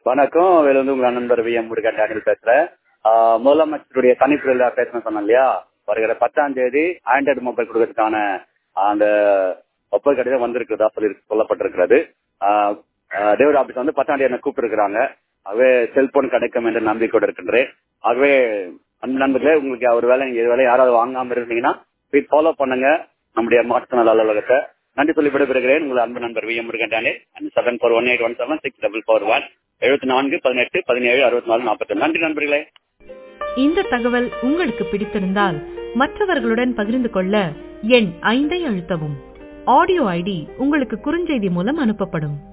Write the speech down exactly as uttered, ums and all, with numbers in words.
வணக்கம். வேலை வந்து உங்க நண்பர் வி எம் முருகன் டேனியல் பேசுறேன். ஆஹ் முதலமைச்சருடைய தனிப்பிரிவுல பேசணும் சொன்னேன் இல்லையா, வருகிற பத்தாம் தேதி ஆண்ட்ராய்டு மொபைல் கொடுக்கறதுக்கான அந்த ஒப்பல் கடிதம் வந்திருக்கிறதா சொல்லி சொல்லப்பட்டிருக்கிறது. டேவிட் ஆபீஸ் வந்து பத்தாம் தேதி என்ன கூப்பிட்டு இருக்கிறாங்க. ஆகவே செல்போன் கிடைக்கும் என்று நம்பிக்கையோடு இருக்கின்றேன். ஆகவே அந்த நண்பர்களே, உங்களுக்கு ஒரு வேலை நீங்க இது வேலை யாராவது வாங்காம இருந்தீங்கன்னா ஃபாலோ பண்ணுங்க நம்முடைய மாற்றுநல அலுவலகத்தை. நன்றி சொல்லி விடைபெறுகிறேன். உங்கள் அன்பு நண்பர் V M Murugan Daniel. Seven four one eight one seven six double four one எழுபத்தி நான்கு பதினெட்டு பதினேழு அறுபத்தி நாலு நாற்பத்தி. நன்றி நண்பர்களே. இந்த தகவல் உங்களுக்கு பிடித்திருந்தால் மற்றவர்களுடன் பகிர்ந்து கொள்ள எண் ஐந்தை அழுத்தவும். ஆடியோ ஐடி உங்களுக்கு குறுஞ்செய்தி மூலம் அனுப்பப்படும்.